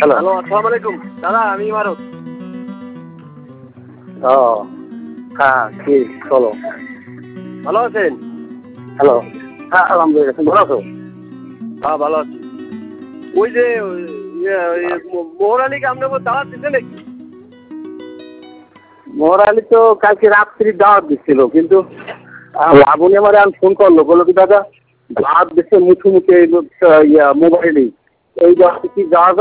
Hello, আসসালামু আলাইকুম দাদা, আমি ইমারত। ও হ্যাঁ, কি বলো। ভালো আছেন? হ্যালো, হ্যাঁ আলহামদুলিল্লাহ, তুমি ভালো আছো? হ্যাঁ ভালো আছি। ওই যে মোহর আলীকে আপনার দাওয়াত দিচ্ছে নাকি? মোহর আলী তো কালকে রাত্রি দাওয়াত দিচ্ছিল, কিন্তু লাবণী আমার এখন ফোন করলো, বললো কি দাদা দাওয়াত দিচ্ছে মুখে মুখে মোবাইলেই, এই দাওয়াতে কি যাওয়া যায়?